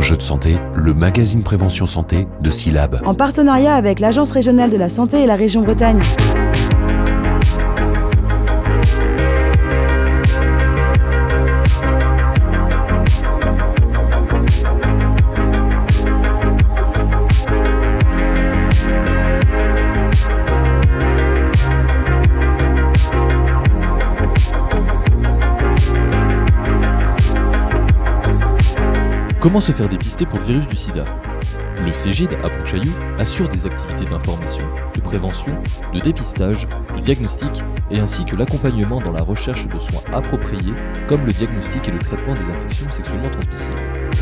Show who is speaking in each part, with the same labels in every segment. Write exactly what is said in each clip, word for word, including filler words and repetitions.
Speaker 1: Enjeux de santé, le magazine Prévention Santé de Syllab.
Speaker 2: En partenariat avec l'Agence régionale de la santé et la région Bretagne.
Speaker 3: Comment se faire dépister pour le virus du sida ? Le Cégide à Pontchaillou assure des activités d'information, de prévention, de dépistage, de diagnostic et ainsi que l'accompagnement dans la recherche de soins appropriés comme le diagnostic et le traitement des infections sexuellement transmissibles.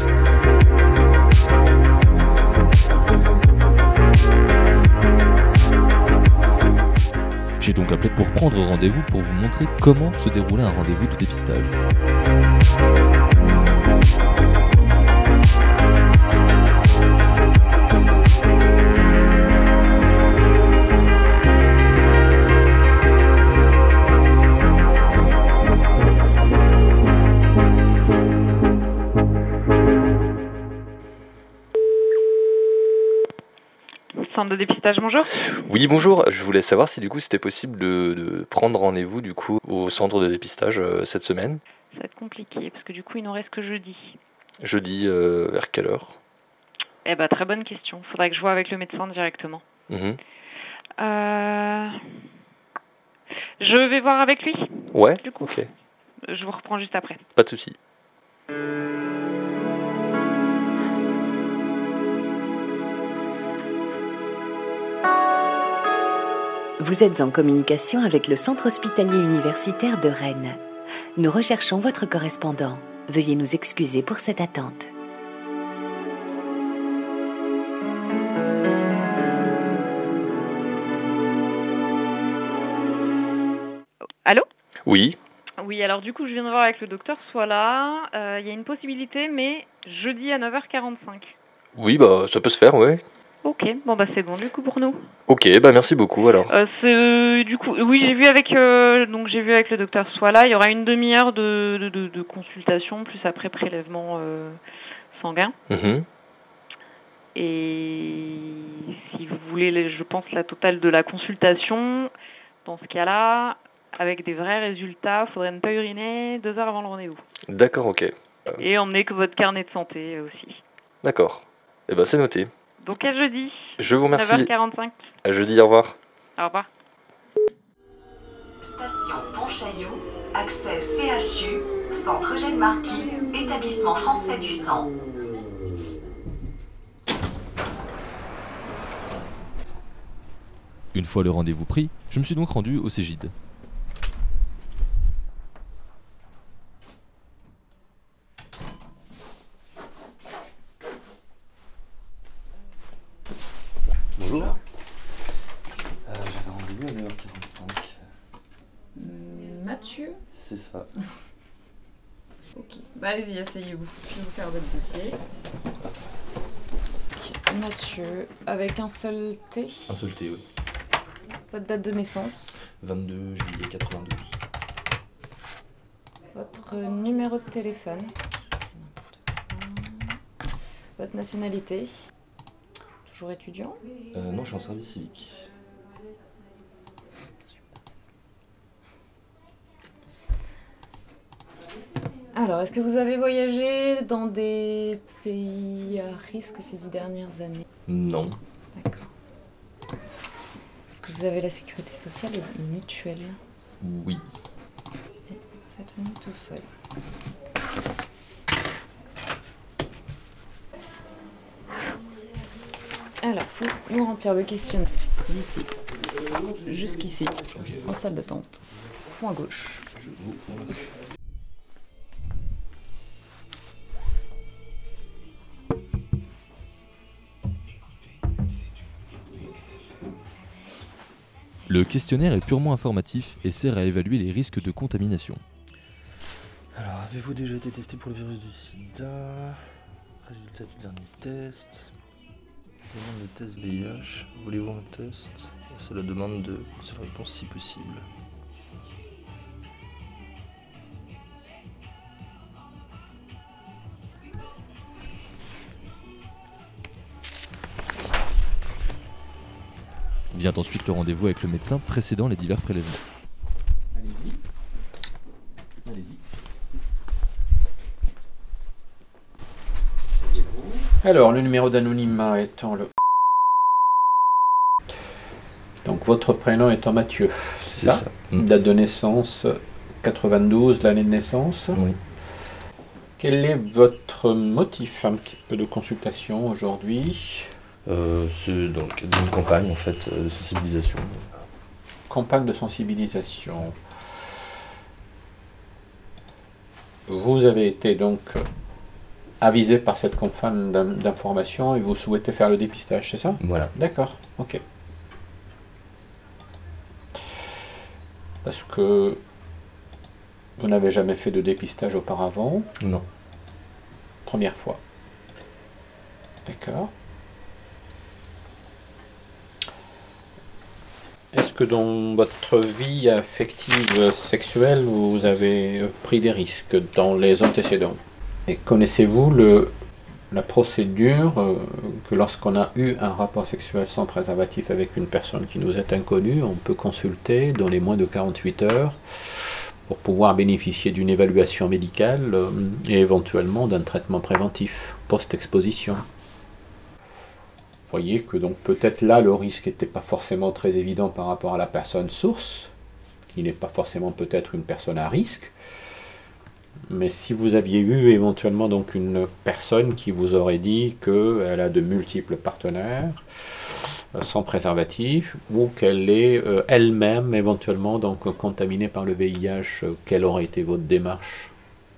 Speaker 3: J'ai donc appelé pour prendre rendez-vous pour vous montrer comment se déroulait un rendez-vous de dépistage.
Speaker 4: Centre de dépistage, bonjour.
Speaker 5: Oui, bonjour. Je voulais savoir si du coup c'était possible de, de prendre rendez-vous du coup au centre de dépistage euh, cette semaine.
Speaker 4: Ça va être compliqué parce que du coup il nous reste que jeudi.
Speaker 5: Jeudi, euh, vers quelle heure ?
Speaker 4: Eh ben très bonne question. Faudrait que je vois avec le médecin directement.
Speaker 5: Mmh.
Speaker 4: Euh... Je vais voir avec lui.
Speaker 5: Ouais,
Speaker 4: du coup.
Speaker 5: ok.
Speaker 4: Je vous reprends juste après.
Speaker 5: Pas de souci.
Speaker 6: Vous êtes en communication avec le Centre hospitalier universitaire de Rennes. Nous recherchons votre correspondant. Veuillez nous excuser pour cette attente.
Speaker 4: Allô ?
Speaker 5: Oui.
Speaker 4: Oui, alors du coup je viens de voir avec le docteur Soila. Il euh, y a une possibilité, mais jeudi à neuf heures quarante-cinq.
Speaker 5: Oui, bah ça peut se faire, ouais.
Speaker 4: Ok, bon bah c'est bon du coup pour nous.
Speaker 5: Ok, bah merci beaucoup alors.
Speaker 4: Euh, c'est, euh, du coup, oui j'ai vu avec euh, donc j'ai vu avec le docteur Soila. Il y aura une demi-heure de, de, de, de consultation plus après prélèvement euh, sanguin.
Speaker 5: Mmh.
Speaker 4: Et si vous voulez, je pense la totale de la consultation, dans ce cas-là, avec des vrais résultats, il faudrait ne pas uriner deux heures avant le rendez-vous.
Speaker 5: D'accord, ok. Euh...
Speaker 4: Et emmener que votre carnet de santé aussi.
Speaker 5: D'accord. Eh ben c'est noté.
Speaker 4: Donc à jeudi.
Speaker 5: Je vous remercie.
Speaker 4: neuf heures quarante-cinq.
Speaker 5: À jeudi, au revoir.
Speaker 4: Au revoir.
Speaker 7: Station Pontchaillou, accès C H U, Centre Eugène Marquis, établissement français du sang.
Speaker 3: Une fois le rendez-vous pris, je me suis donc rendu au Cégide.
Speaker 8: Bonjour. Euh, j'avais rendez-vous à neuf heures quarante-cinq.
Speaker 9: Mmh, Mathieu ?
Speaker 8: C'est ça.
Speaker 9: Ok, bah allez-y, asseyez-vous. Je vais vous faire votre dossier. Okay. Mathieu, avec un seul T ?
Speaker 8: Un seul T, oui.
Speaker 9: Votre date de naissance ?
Speaker 8: vingt-deux juillet quatre-vingt-douze.
Speaker 9: Votre numéro de téléphone ? Votre nationalité ? Toujours étudiant ?
Speaker 8: euh, Non, je suis en service civique.
Speaker 9: Alors, est-ce que vous avez voyagé dans des pays à risque ces dix dernières années ?
Speaker 8: Non.
Speaker 9: D'accord. Est-ce que vous avez la sécurité sociale et une mutuelle ?
Speaker 8: Oui.
Speaker 9: Et vous êtes venu tout seul. Alors, il faut nous remplir le questionnaire d'ici jusqu'ici,
Speaker 8: Okay.
Speaker 9: en salle d'attente, fond à gauche.
Speaker 8: Je vous remercie.
Speaker 3: Le questionnaire est purement informatif et sert à évaluer les risques de contamination.
Speaker 8: Alors, avez-vous déjà été testé pour le virus du sida ? Résultat du dernier test. Demande de test V I H. Voulez-vous un test ? C'est la demande de seule réponse si possible.
Speaker 3: Vient ensuite le rendez-vous avec le médecin précédant les divers prélèvements.
Speaker 10: Allez-y. Allez-y. Alors, le numéro d'anonymat étant le... Donc, votre prénom étant Mathieu, c'est ça, ça. Mmh. Date de naissance quatre-vingt-douze, l'année de naissance.
Speaker 5: Oui.
Speaker 10: Quel est votre motif un petit peu de consultation aujourd'hui?
Speaker 5: euh, C'est donc une campagne en fait de sensibilisation.
Speaker 10: Campagne de sensibilisation. Vous avez été donc avisé par cette campagne d'information et vous souhaitez faire le dépistage, c'est ça?
Speaker 5: Voilà.
Speaker 10: D'accord, ok. Parce que vous n'avez jamais fait de dépistage auparavant?
Speaker 5: Non.
Speaker 10: Première fois. D'accord. Est-ce que dans votre vie affective sexuelle, vous avez pris des risques dans les antécédents? Et connaissez-vous le, la procédure euh, que lorsqu'on a eu un rapport sexuel sans préservatif avec une personne qui nous est inconnue, on peut consulter dans les moins de quarante-huit heures pour pouvoir bénéficier d'une évaluation médicale euh, et éventuellement d'un traitement préventif post-exposition? Vous voyez que donc peut-être là le risque n'était pas forcément très évident par rapport à la personne source, qui n'est pas forcément peut-être une personne à risque. Mais si vous aviez eu éventuellement donc une personne qui vous aurait dit qu'elle a de multiples partenaires euh, sans préservatif, ou qu'elle est euh, elle-même éventuellement donc contaminée par le V I H, euh, quelle aurait été votre démarche?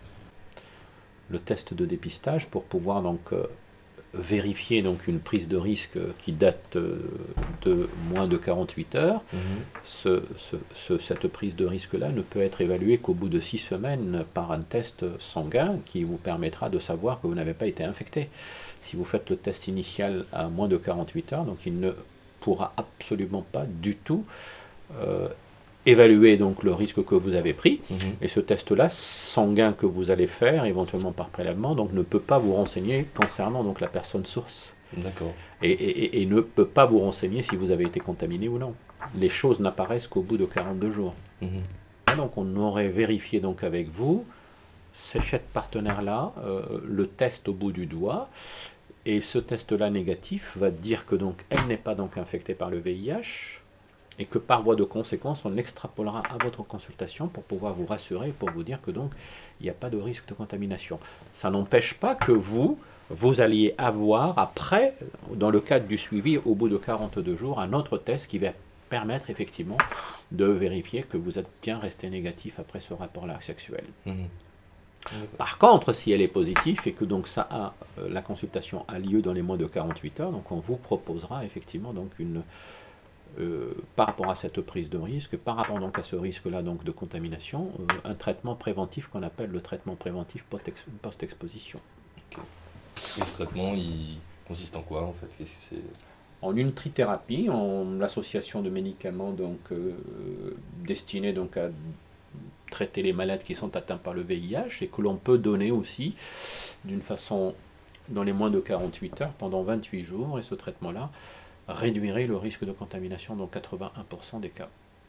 Speaker 10: Le test de dépistage pour pouvoir donc euh, vérifier donc une prise de risque qui date de moins de quarante-huit heures, mmh. ce, ce, ce, cette prise de risque-là ne peut être évaluée qu'au bout de six semaines par un test sanguin qui vous permettra de savoir que vous n'avez pas été infecté. Si vous faites le test initial à moins de quarante-huit heures, donc il ne pourra absolument pas du tout euh, évaluer donc le risque que vous avez pris, mmh. et ce test-là sanguin que vous allez faire éventuellement par prélèvement donc ne peut pas vous renseigner concernant donc la personne source.
Speaker 5: D'accord.
Speaker 10: Et, et, et ne peut pas vous renseigner si vous avez été contaminé ou non. Les choses n'apparaissent qu'au bout de quarante-deux jours. Mmh. Et donc on aurait vérifié donc avec vous ces sept partenaires-là, euh, le test au bout du doigt, et ce test-là négatif va dire que donc elle n'est pas donc infectée par le V I H. Et que par voie de conséquence, on extrapolera à votre consultation pour pouvoir vous rassurer, pour vous dire que donc il n'y a pas de risque de contamination. Ça n'empêche pas que vous, vous alliez avoir après, dans le cadre du suivi, au bout de quarante-deux jours, un autre test qui va permettre effectivement de vérifier que vous êtes bien resté négatif après ce rapport-là sexuel. Mmh. Par contre, si elle est positive et que donc ça a, euh, la consultation a lieu dans les moins de quarante-huit heures, donc on vous proposera effectivement donc une Euh, par rapport à cette prise de risque, par rapport donc à ce risque-là donc de contamination, euh, un traitement préventif qu'on appelle le traitement préventif post-exposition.
Speaker 5: Okay. Et ce traitement, il consiste en quoi en fait? Qu'est-ce que c'est?
Speaker 10: En une trithérapie, en l'association de médicaments donc euh, destinés donc à traiter les malades qui sont atteints par le V I H et que l'on peut donner aussi d'une façon dans les moins de quarante-huit heures pendant vingt-huit jours, et ce traitement-là réduirait le risque de contamination dans quatre-vingt-un pour cent des cas.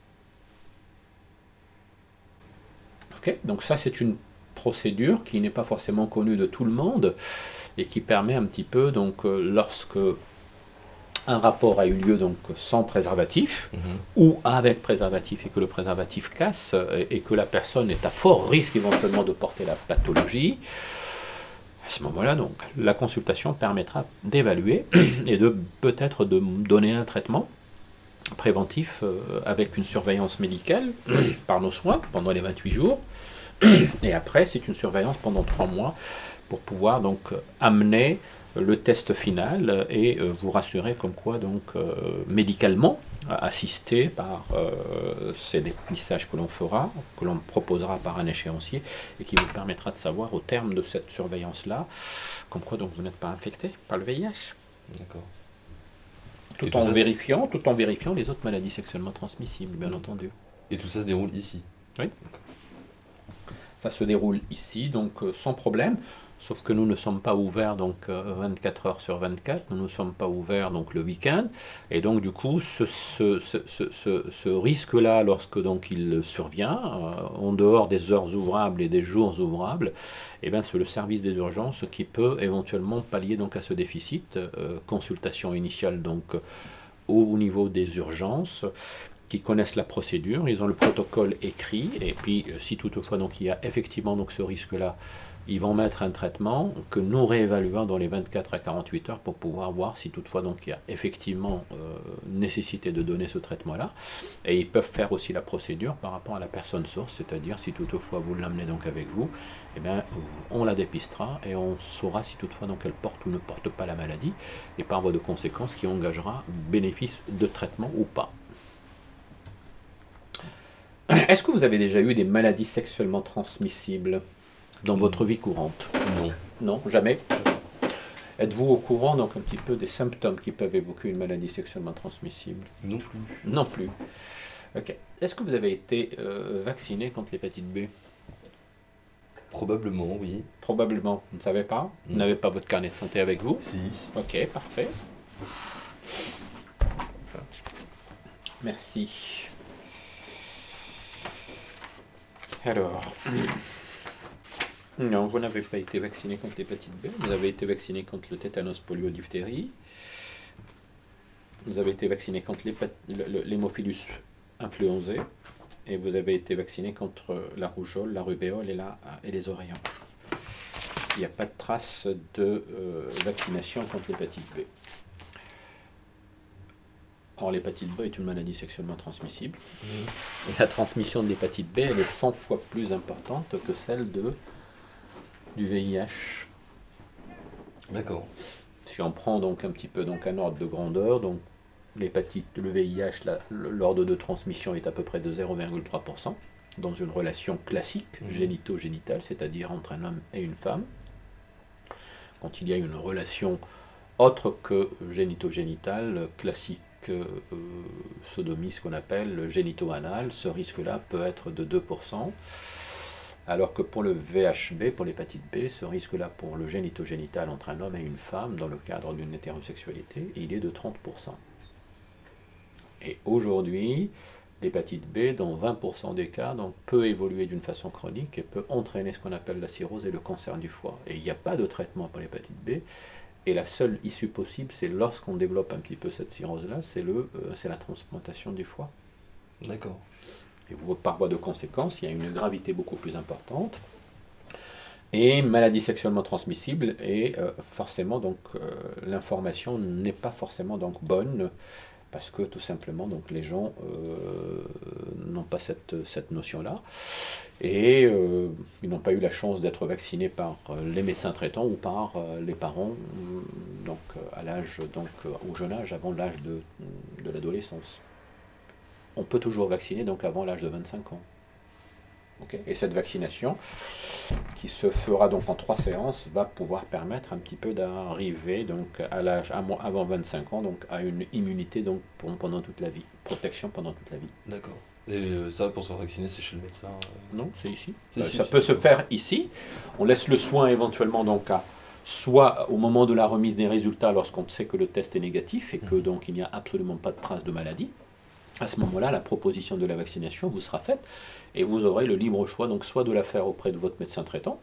Speaker 10: Ok, donc ça c'est une procédure qui n'est pas forcément connue de tout le monde et qui permet un petit peu donc euh, lorsque un rapport a eu lieu donc sans préservatif mmh. ou avec préservatif et que le préservatif casse et, et que la personne est à fort risque éventuellement de porter la pathologie. À ce moment-là, donc, la consultation permettra d'évaluer et de peut-être de donner un traitement préventif euh, avec une surveillance médicale par nos soins pendant les vingt-huit jours. Et après, c'est une surveillance pendant trois mois pour pouvoir donc amener le test final et euh, vous rassurer comme quoi donc euh, médicalement assisté par euh, ces dépistages que l'on fera, que l'on proposera par un échéancier et qui vous permettra de savoir au terme de cette surveillance là comme quoi donc vous n'êtes pas infecté par le V I H.
Speaker 5: D'accord.
Speaker 10: Tout,
Speaker 5: tout
Speaker 10: en
Speaker 5: ça,
Speaker 10: vérifiant, tout en vérifiant les autres maladies sexuellement transmissibles, bien entendu.
Speaker 5: Et tout ça se déroule ici?
Speaker 10: Oui. Ça se déroule ici, donc euh, sans problème. Sauf que nous ne sommes pas ouverts donc euh, vingt-quatre heures sur vingt-quatre, nous ne sommes pas ouverts donc le week-end, et donc du coup ce, ce, ce, ce, ce risque-là, lorsque donc il survient, euh, en dehors des heures ouvrables et des jours ouvrables, eh bien c'est le service des urgences qui peut éventuellement pallier donc à ce déficit. Euh, consultation initiale donc au niveau des urgences, qui connaissent la procédure, ils ont le protocole écrit, et puis si toutefois donc il y a effectivement donc ce risque-là, ils vont mettre un traitement que nous réévaluons dans les vingt-quatre à quarante-huit heures pour pouvoir voir si toutefois donc il y a effectivement euh, nécessité de donner ce traitement-là. Et ils peuvent faire aussi la procédure par rapport à la personne source, c'est-à-dire si toutefois vous l'amenez donc avec vous, eh bien, on la dépistera et on saura si toutefois donc elle porte ou ne porte pas la maladie, et par voie de conséquence qui engagera bénéfice de traitement ou pas. Est-ce que vous avez déjà eu des maladies sexuellement transmissibles dans votre vie courante?
Speaker 5: Non.
Speaker 10: Non, jamais. Êtes-vous au courant donc un petit peu des symptômes qui peuvent évoquer une maladie sexuellement transmissible?
Speaker 5: Non plus.
Speaker 10: Non plus. Ok. Est-ce que vous avez été euh, vacciné contre l'hépatite B?
Speaker 5: Probablement, oui.
Speaker 10: Probablement. Vous ne savez pas? Vous
Speaker 5: Mm.
Speaker 10: n'avez pas votre carnet de santé avec vous?
Speaker 5: Si.
Speaker 10: Ok, parfait. Merci. Alors... Non, vous n'avez pas été vacciné contre l'hépatite B, vous avez été vacciné contre le tétanos, polio, diphtérie, vous avez été vacciné contre l'hémophilus influenzae, et vous avez été vacciné contre la rougeole, la rubéole et, la, et les oreillons. Il n'y a pas de trace de euh, vaccination contre l'hépatite B. Or, l'hépatite B est une maladie sexuellement transmissible, mmh. et la transmission de l'hépatite B, elle est cent fois plus importante que celle de du V I H.
Speaker 5: D'accord.
Speaker 10: Si on prend donc un petit peu donc un ordre de grandeur, donc l'hépatite, le V I H, l'ordre de transmission est à peu près de zéro virgule trois pour cent dans une relation classique mmh. génito-génitale, c'est-à-dire entre un homme et une femme. Quand il y a une relation autre que génito-génitale, classique, euh, sodomie, ce qu'on appelle génito-anal, ce risque-là peut être de deux pour cent. Alors que pour le V H B, pour l'hépatite B, ce risque-là pour le génito-génital entre un homme et une femme, dans le cadre d'une hétérosexualité, il est de trente pour cent. Et aujourd'hui, l'hépatite B, dans vingt pour cent des cas, donc, peut évoluer d'une façon chronique et peut entraîner ce qu'on appelle la cirrhose et le cancer du foie. Et il n'y a pas de traitement pour l'hépatite B, et la seule issue possible, c'est lorsqu'on développe un petit peu cette cirrhose-là, c'est le, euh, c'est la transplantation du foie.
Speaker 5: D'accord.
Speaker 10: Et par voie de conséquence, il y a une gravité beaucoup plus importante. Et maladie sexuellement transmissible, et euh, forcément, donc, euh, l'information n'est pas forcément donc, bonne, parce que tout simplement, donc, les gens euh, n'ont pas cette, cette notion-là. Et euh, ils n'ont pas eu la chance d'être vaccinés par les médecins traitants ou par euh, les parents, donc, à l'âge, donc, au jeune âge, avant l'âge de, de l'adolescence. On peut toujours vacciner donc avant l'âge de vingt-cinq ans. Okay. Et cette vaccination, qui se fera donc en trois séances, va pouvoir permettre un petit peu d'arriver donc à l'âge avant vingt-cinq ans, donc à une immunité donc pour, pendant toute la vie, protection pendant toute la vie.
Speaker 5: D'accord. Et euh, ça, pour se faire vacciner, c'est chez le médecin euh...
Speaker 10: Non, c'est ici.
Speaker 5: C'est
Speaker 10: ça
Speaker 5: ici,
Speaker 10: ça peut se faire ici. On laisse le soin éventuellement donc à soit au moment de la remise des résultats, lorsqu'on sait que le test est négatif et que donc il n'y a absolument pas de trace de maladie. À ce moment-là, la proposition de la vaccination vous sera faite et vous aurez le libre choix, donc soit de la faire auprès de votre médecin traitant,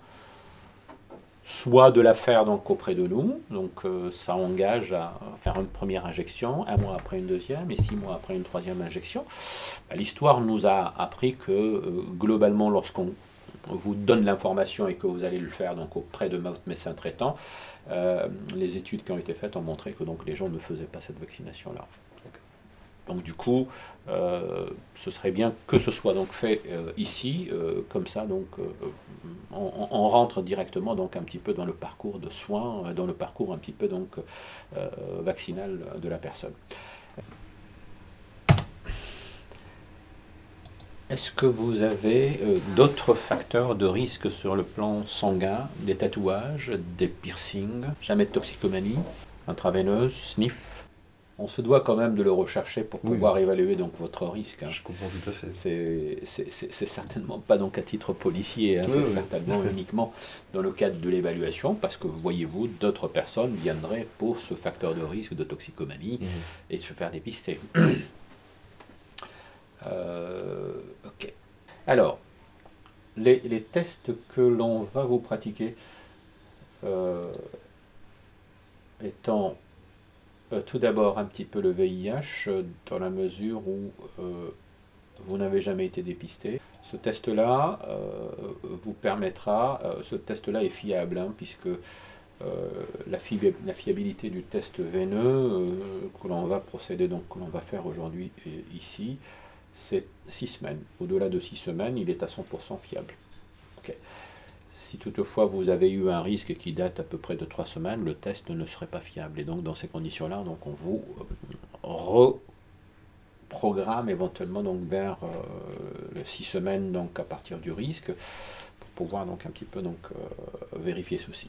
Speaker 10: soit de la faire donc auprès de nous. Donc euh, ça engage à faire une première injection, un mois après une deuxième et six mois après une troisième injection. L'histoire nous a appris que euh, globalement, lorsqu'on vous donne l'information et que vous allez le faire donc auprès de votre médecin traitant, euh, les études qui ont été faites ont montré que donc les gens ne faisaient pas cette vaccination-là. Donc du coup, euh, ce serait bien que ce soit donc fait euh, ici, euh, comme ça, donc euh, on, on rentre directement donc un petit peu dans le parcours de soins, dans le parcours un petit peu donc euh, vaccinal de la personne. Est-ce que vous avez euh, d'autres facteurs de risque sur le plan sanguin, des tatouages, des piercings, jamais de toxicomanie, intraveineuse, sniff? on se doit quand même de le rechercher pour
Speaker 8: Oui.
Speaker 10: pouvoir évaluer donc votre risque. Hein.
Speaker 8: Je comprends tout à fait.
Speaker 10: C'est, c'est, c'est, c'est certainement pas donc à titre policier, hein,
Speaker 8: Oui,
Speaker 10: c'est
Speaker 8: oui.
Speaker 10: certainement uniquement dans le cadre de l'évaluation, parce que voyez-vous, d'autres personnes viendraient pour ce facteur de risque de toxicomanie
Speaker 8: Mhm.
Speaker 10: et se faire dépister. Euh, ok. Alors, les, les tests que l'on va vous pratiquer euh, étant euh, tout d'abord un petit peu le V I H, euh, dans la mesure où euh, vous n'avez jamais été dépisté. Ce test-là euh, vous permettra, euh, ce test-là est fiable, hein, puisque euh, la, fi- la fiabilité du test veineux euh, que l'on va procéder, donc que l'on va faire aujourd'hui et ici, c'est six semaines. Au-delà de six semaines, il est à cent pour cent fiable. Ok. Si toutefois vous avez eu un risque qui date à peu près de trois semaines, le test ne serait pas fiable. Et donc dans ces conditions-là, donc on vous euh, reprogramme éventuellement donc vers euh, les six semaines donc à partir du risque pour pouvoir donc un petit peu donc euh, vérifier ceci.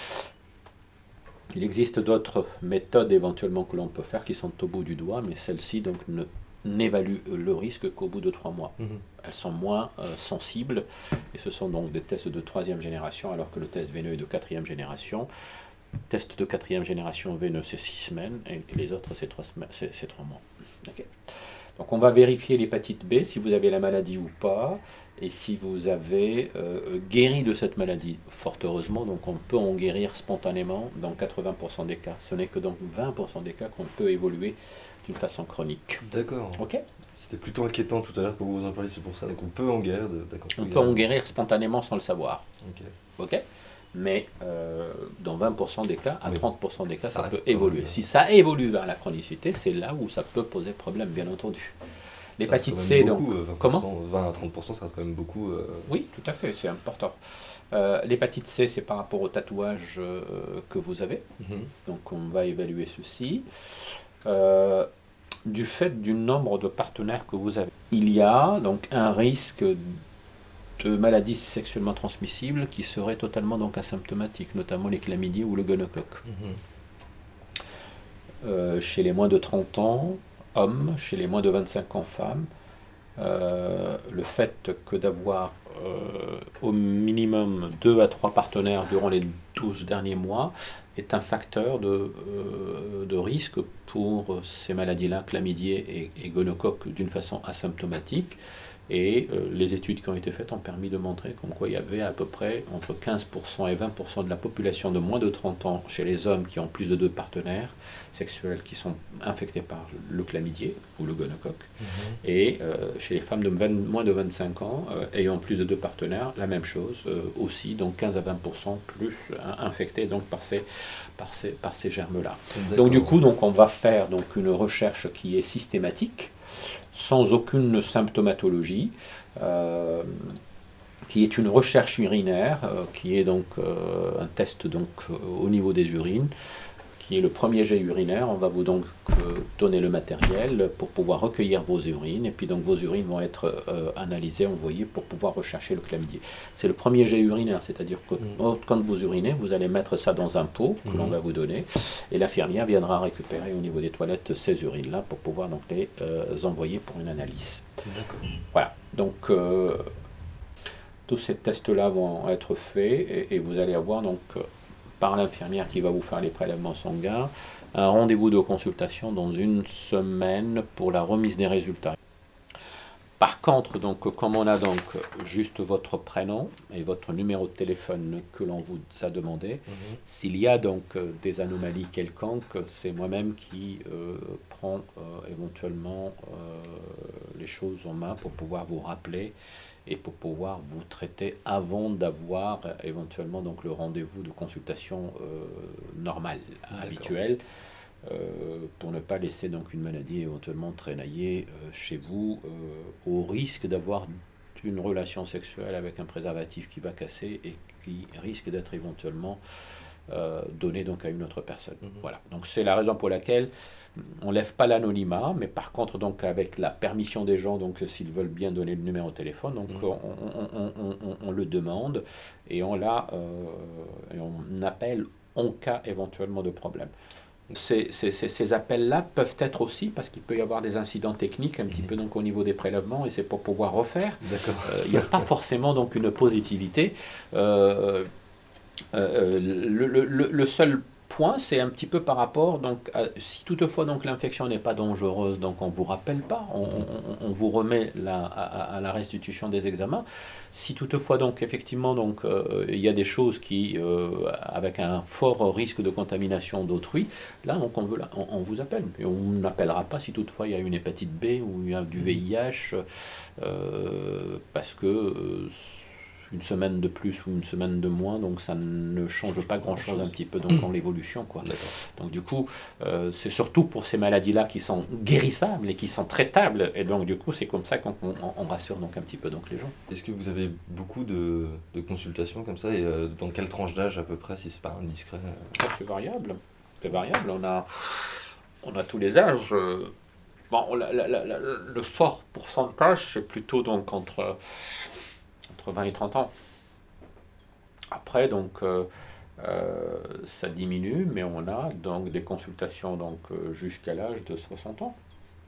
Speaker 10: Il existe d'autres méthodes éventuellement que l'on peut faire qui sont au bout du doigt, mais celles-ci donc ne n'évaluent le risque qu'au bout de trois mois.
Speaker 8: Mhm.
Speaker 10: Elles sont moins euh, sensibles et ce sont donc des tests de troisième génération alors que le test veineux est de quatrième génération. Test de quatrième génération veineux c'est six semaines et, et les autres c'est trois semaines, c'est, c'est trois mois. Okay. Donc on va vérifier l'hépatite B, si vous avez la maladie ou pas, et si vous avez euh, guéri de cette maladie. Fort heureusement, donc on peut en guérir spontanément dans quatre-vingts pour cent des cas. Ce n'est que dans vingt pour cent des cas qu'on peut évoluer d'une façon chronique.
Speaker 8: D'accord.
Speaker 10: Ok.
Speaker 8: C'était plutôt inquiétant tout à l'heure quand vous vous en parliez, c'est pour ça. Donc on peut en guérir. De, d'accord.
Speaker 10: On peut en guérir spontanément sans le savoir.
Speaker 8: Ok.
Speaker 10: Ok. Mais euh, dans vingt pour cent des cas, à
Speaker 8: Oui.
Speaker 10: trente pour cent des cas,
Speaker 8: Ça
Speaker 10: ça, peut
Speaker 8: reste
Speaker 10: évoluer.
Speaker 8: quand même-
Speaker 10: Si ça évolue vers la chronicité, c'est là où ça peut poser problème, bien entendu. L'hépatite
Speaker 8: Ça reste
Speaker 10: C,
Speaker 8: quand même
Speaker 10: donc.
Speaker 8: beaucoup, euh, vingt pour cent,
Speaker 10: Comment
Speaker 8: vingt à trente pour cent, ça reste quand même beaucoup. euh,
Speaker 10: Oui, tout à fait, c'est important. Euh, L'hépatite C, c'est par rapport au tatouage euh, que vous avez.
Speaker 8: mhm.
Speaker 10: Donc on va évaluer ceci. Euh, du fait du nombre de partenaires que vous avez, il y a donc un risque de maladies sexuellement transmissibles qui serait totalement donc asymptomatique, notamment les chlamydiés ou le gonocoque.
Speaker 8: Mhm.
Speaker 10: Euh, chez les moins de trente ans, hommes, chez les moins de vingt-cinq ans, femmes, euh, le fait que d'avoir euh, au minimum deux à trois partenaires durant les douze derniers mois est un facteur de, euh, de risque pour ces maladies-là, chlamydiés et, et gonocoque, d'une façon asymptomatique. Et euh, les études qui ont été faites ont permis de montrer comme quoi il y avait à peu près entre quinze pour cent et vingt pour cent de la population de moins de trente ans chez les hommes qui ont plus de deux partenaires sexuels qui sont infectés par le chlamydier ou le gonocoque.
Speaker 8: Mhm.
Speaker 10: Et euh, chez les femmes de vingt, moins de vingt-cinq ans euh, ayant plus de deux partenaires, la même chose euh, aussi, donc quinze à vingt pour cent plus hein, infectés donc, par ces, par ces, par ces germes-là.
Speaker 8: D'accord.
Speaker 10: Donc du coup, donc, on va faire donc, une recherche qui est systématique, sans aucune symptomatologie, euh, qui est une recherche urinaire, euh, qui est donc euh, un test donc, euh, au niveau des urines, qui est le premier jet urinaire. On va vous donc euh, donner le matériel pour pouvoir recueillir vos urines, et puis donc vos urines vont être euh, analysées, envoyées pour pouvoir rechercher le chlamydier. C'est le premier jet urinaire, c'est-à-dire que
Speaker 8: Mhm.
Speaker 10: quand vous urinez, vous allez mettre ça dans un pot que
Speaker 8: Mhm.
Speaker 10: l'on va vous donner, et l'infirmière viendra récupérer au niveau des toilettes ces urines-là pour pouvoir donc les euh, envoyer pour une analyse.
Speaker 8: D'accord.
Speaker 10: Voilà, donc euh, tous ces tests-là vont être faits et, et vous allez avoir donc euh, par l'infirmière qui va vous faire les prélèvements sanguins un rendez-vous de consultation dans une semaine pour la remise des résultats. Par contre, donc, comme on a donc juste votre prénom et votre numéro de téléphone que l'on vous a demandé,
Speaker 8: Mhm.
Speaker 10: s'il y a donc euh, des anomalies quelconques, c'est moi-même qui euh, prends euh, éventuellement euh, les choses en main pour pouvoir vous rappeler et pour pouvoir vous traiter avant d'avoir euh, éventuellement donc le rendez-vous de consultation euh, normal,
Speaker 8: D'accord.
Speaker 10: habituel, euh, pour ne pas laisser donc une maladie éventuellement traînailler euh, chez vous euh, au risque d'avoir une relation sexuelle avec un préservatif qui va casser et qui risque d'être éventuellement euh, donné donc à une autre personne.
Speaker 8: Mhm.
Speaker 10: Voilà. Donc c'est la raison pour laquelle on lève pas l'anonymat, mais par contre donc avec la permission des gens, donc s'ils veulent bien donner le numéro de téléphone, donc
Speaker 8: Mhm.
Speaker 10: on, on- on- on- on- on le demande et on l'a euh, et on appelle en cas éventuellement de problème. Ces, ces, ces, ces appels-là peuvent être aussi, parce qu'il peut y avoir des incidents techniques un petit peu donc au niveau des prélèvements, et c'est pour pouvoir refaire. Euh, il n'y a pas forcément donc une positivité. Euh, euh, le, le, le seul point, c'est un petit peu par rapport, donc, à, si toutefois donc l'infection n'est pas dangereuse, donc on ne vous rappelle pas, on, on, on vous remet la, à, à la restitution des examens. Si toutefois donc effectivement donc euh, il y a des choses qui, euh, avec un fort risque de contamination d'autrui, là donc on, veut, on, on vous appelle. Et on n'appellera pas si toutefois il y a une hépatite B ou il y a du V I H, euh, parce que euh, une semaine de plus ou une semaine de moins, donc ça ne change pas grand-chose un petit peu donc en l'évolution, quoi. Donc du coup, euh, c'est surtout pour ces maladies-là qui sont guérissables et qui sont traitables, et donc du coup, c'est comme ça qu'on on, on rassure donc un petit peu donc les gens.
Speaker 5: Est-ce que vous avez beaucoup de, de consultations comme ça, et euh, dans quelle tranche d'âge à peu près, si c'est pas indiscret?
Speaker 10: euh... C'est variable, c'est variable. On a, on a tous les âges. Bon, la, la, la, la, le fort pourcentage, c'est plutôt donc entre vingt et trente ans. Après, donc, euh, euh, ça diminue, mais on a donc des consultations donc, euh, jusqu'à l'âge de soixante ans.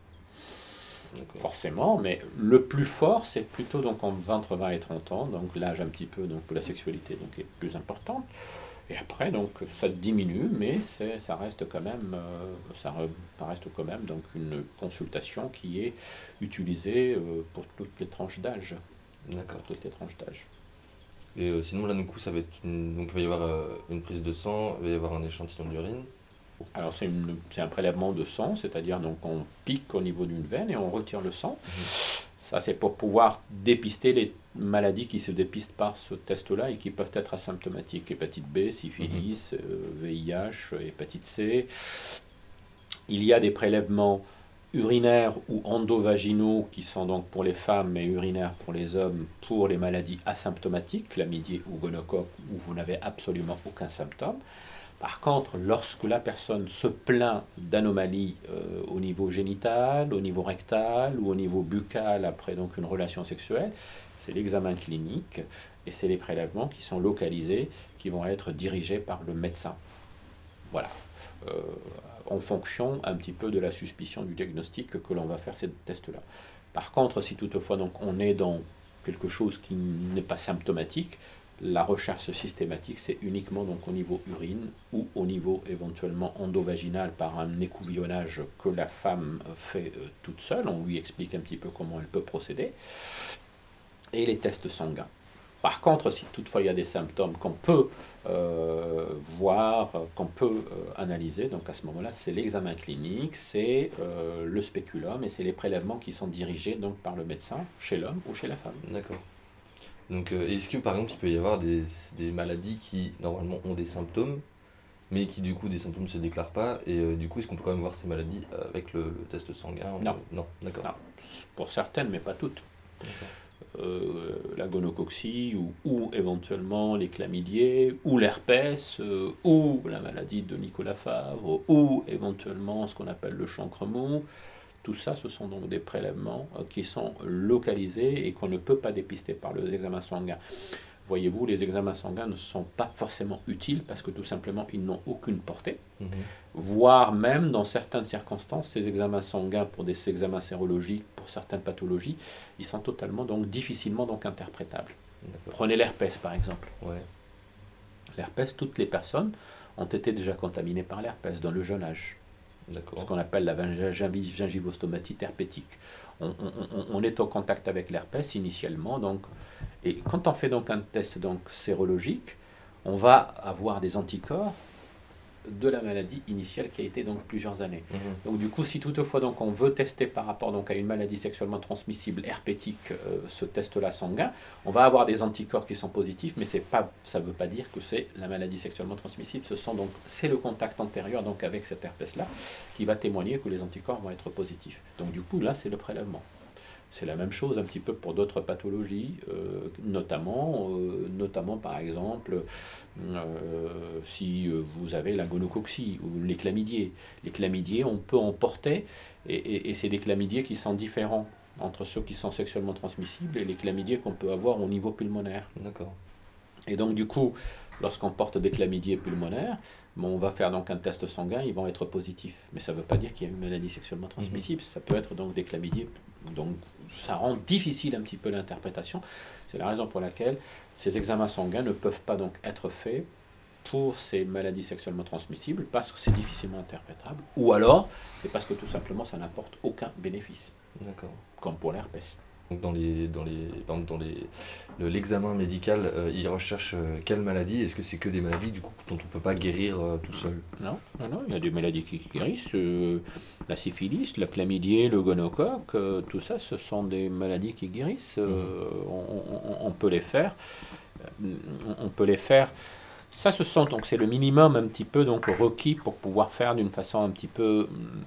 Speaker 10: Forcément, mais le plus fort, c'est plutôt donc entre vingt et trente ans, donc l'âge un petit peu donc, où la sexualité donc, est plus importante. Et après, donc, ça diminue, mais c'est, ça reste quand même, euh, ça, re, ça reste quand même donc, une consultation qui est utilisée euh, pour toutes les tranches d'âge.
Speaker 5: D'accord.
Speaker 10: Toutes les tranches d'âge.
Speaker 5: Et euh, sinon, là, du coup, ça va être une... donc, il va y avoir euh, une prise de sang, il va y avoir un échantillon d'urine.
Speaker 10: Alors, c'est, une, c'est un prélèvement de sang, c'est-à-dire donc on pique au niveau d'une veine et on retire le sang. Mmh. Ça, c'est pour pouvoir dépister les maladies qui se dépistent par ce test-là et qui peuvent être asymptomatiques. Hépatite B, syphilis, mmh. euh, V I H, hépatite C. Il y a des prélèvements urinaires ou endovaginaux qui sont donc pour les femmes et urinaires pour les hommes pour les maladies asymptomatiques, chlamydier ou gonocoque, où vous n'avez absolument aucun symptôme. Par contre, lorsque la personne se plaint d'anomalies euh, au niveau génital, au niveau rectal ou au niveau buccal après donc une relation sexuelle, c'est l'examen clinique et c'est les prélèvements qui sont localisés, qui vont être dirigés par le médecin. Voilà. Euh, en fonction un petit peu de la suspicion du diagnostic que l'on va faire ces tests-là. Par contre, si toutefois donc, on est dans quelque chose qui n'est pas symptomatique, la recherche systématique, c'est uniquement donc, au niveau urine ou au niveau éventuellement endovaginal par un écouvillonnage que la femme fait euh, toute seule. On lui explique un petit peu comment elle peut procéder. Et les tests sanguins. Par contre, si toutefois il y a des symptômes qu'on peut euh, voir, qu'on peut euh, analyser, donc à ce moment-là, c'est l'examen clinique, c'est euh, le spéculum et c'est les prélèvements qui sont dirigés donc, par le médecin chez l'homme ou chez la femme.
Speaker 5: D'accord. Donc, euh, est-ce que par exemple, il peut y avoir des, des maladies qui normalement ont des symptômes, mais qui du coup des symptômes ne se déclarent pas, et euh, du coup, est-ce qu'on peut quand même voir ces maladies avec le, le test sanguin?
Speaker 10: Non.
Speaker 5: Euh, non, d'accord.
Speaker 10: Non. Pour certaines, mais pas toutes.
Speaker 5: D'accord.
Speaker 10: Euh, la gonococcie ou, ou éventuellement les chlamydiés ou l'herpès euh, ou la maladie de Nicolas Favre ou éventuellement ce qu'on appelle le chancre mou. Tout ça, ce sont donc des prélèvements euh, qui sont localisés et qu'on ne peut pas dépister par les examens sanguins. Voyez-vous, les examens sanguins ne sont pas forcément utiles parce que tout simplement, ils n'ont aucune portée. Mmh. Voire même, dans certaines circonstances, ces examens sanguins pour des examens sérologiques, pour certaines pathologies, ils sont totalement, donc, difficilement donc, interprétables. D'accord. Prenez l'herpès, par exemple.
Speaker 5: Ouais.
Speaker 10: L'herpès, toutes les personnes ont été déjà contaminées par l'herpès dans le jeune âge.
Speaker 5: D'accord.
Speaker 10: Ce qu'on appelle la gingivostomatite herpétique. On, on, on est en contact avec l'herpès initialement, donc, et quand on fait donc un test donc, sérologique, on va avoir des anticorps de la maladie initiale qui a été donc plusieurs années. Mmh. Donc du coup, si toutefois donc, on veut tester par rapport donc, à une maladie sexuellement transmissible herpétique, euh, ce test-là sanguin, on va avoir des anticorps qui sont positifs, mais c'est pas, ça ne veut pas dire que c'est la maladie sexuellement transmissible. Ce sont donc, c'est le contact antérieur donc, avec cet herpès-là qui va témoigner que les anticorps vont être positifs. Donc du coup, là, c'est le prélèvement. C'est la même chose un petit peu pour d'autres pathologies, euh, notamment, euh, notamment par exemple, euh, si vous avez la gonococcie ou les chlamydiés. Les chlamydiés, on peut en porter, et, et, et c'est des chlamydiés qui sont différents entre ceux qui sont sexuellement transmissibles et les chlamydiés qu'on peut avoir au niveau pulmonaire.
Speaker 5: D'accord.
Speaker 10: Et donc du coup, lorsqu'on porte des chlamydiés pulmonaires, bon, on va faire donc un test sanguin, ils vont être positifs. Mais ça ne veut pas dire qu'il y a une maladie sexuellement transmissible, mmh. ça peut être donc des chlamydiés. Donc ça rend difficile un petit peu l'interprétation. C'est la raison pour laquelle ces examens sanguins ne peuvent pas donc être faits pour ces maladies sexuellement transmissibles parce que c'est difficilement interprétable. Ou alors, c'est parce que tout simplement ça n'apporte aucun bénéfice.
Speaker 5: D'accord.
Speaker 10: Comme pour l'herpès.
Speaker 5: Donc dans les dans les par exemple, dans les le, l'examen médical, euh, ils recherchent euh, quelle maladie? Est-ce que c'est que des maladies du coup dont on peut pas guérir euh, tout seul?
Speaker 10: Non, non, non, il y a des maladies qui guérissent. Euh, la syphilis, la chlamydie, le gonocoque, euh, tout ça, ce sont des maladies qui guérissent. Euh, mmh. on, on, on peut les faire. On, on peut les faire. Ça, ce sont donc c'est le minimum un petit peu donc requis pour pouvoir faire d'une façon un petit peu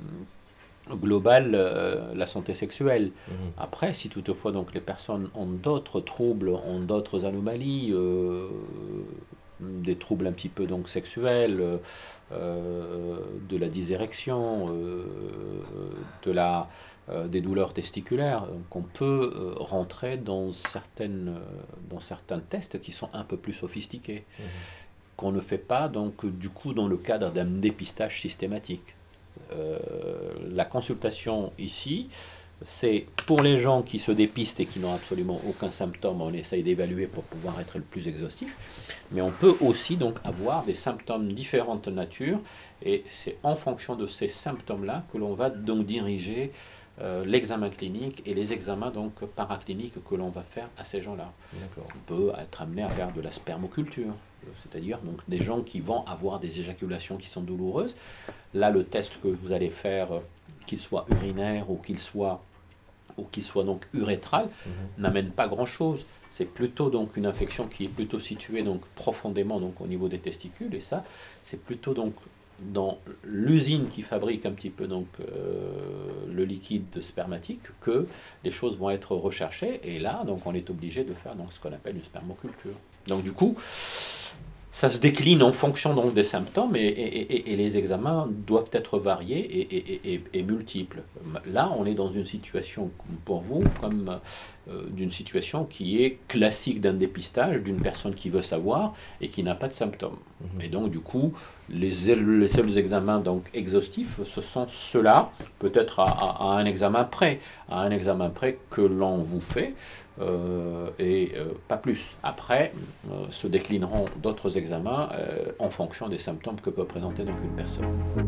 Speaker 10: globale euh, la santé sexuelle. Mmh. Après, si toutefois donc les personnes ont d'autres troubles, ont d'autres anomalies, euh, des troubles un petit peu donc sexuels, euh, de la dysérection, euh, de la euh, des douleurs testiculaires, qu'on peut euh, rentrer dans certaines euh, dans certains tests qui sont un peu plus sophistiqués, mmh. qu'on ne fait pas donc du coup dans le cadre d'un dépistage systématique. Euh, la consultation ici, c'est pour les gens qui se dépistent et qui n'ont absolument aucun symptôme, on essaye d'évaluer pour pouvoir être le plus exhaustif, mais on peut aussi donc avoir des symptômes de différentes natures, et c'est en fonction de ces symptômes-là que l'on va donc diriger euh, l'examen clinique et les examens donc paracliniques que l'on va faire à ces gens-là.
Speaker 5: D'accord.
Speaker 10: On peut être amené à faire de la spermoculture, c'est-à-dire donc des gens qui vont avoir des éjaculations qui sont douloureuses. Là, le test que vous allez faire, euh, qu'il soit urinaire ou qu'il soit ou qu'il soit donc urétral, mmh. n'amène pas grand-chose. C'est plutôt donc une infection qui est plutôt située donc profondément donc au niveau des testicules, et ça, c'est plutôt donc dans l'usine qui fabrique un petit peu donc euh, le liquide spermatique que les choses vont être recherchées, et là donc on est obligé de faire donc ce qu'on appelle une spermoculture. Donc du coup, ça se décline en fonction donc des symptômes, et, et, et, et les examens doivent être variés et, et, et, et multiples. Là, on est dans une situation pour vous comme euh, d'une situation qui est classique d'un dépistage d'une personne qui veut savoir et qui n'a pas de symptômes. Mmh. Et donc du coup, les, les seuls examens donc exhaustifs, ce sont ceux-là, peut-être à, à, à un examen près, à un examen près que l'on vous fait. Euh, et euh, pas plus. Après, euh, se déclineront d'autres examens euh, en fonction des symptômes que peut présenter donc une personne.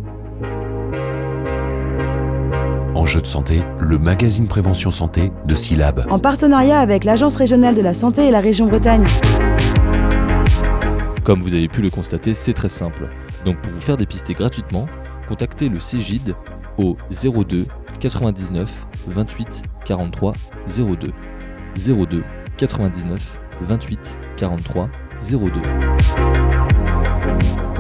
Speaker 1: Enjeux de santé, le magazine Prévention Santé de SILAB.
Speaker 2: En partenariat avec l'Agence régionale de la santé et la région Bretagne.
Speaker 3: Comme vous avez pu le constater, c'est très simple. Donc pour vous faire dépister gratuitement, contactez le Cégide au zéro deux quatre-vingt-dix-neuf vingt-huit quarante-trois zéro deux. zéro deux quatre-vingt-dix-neuf vingt-huit quarante-trois zéro deux.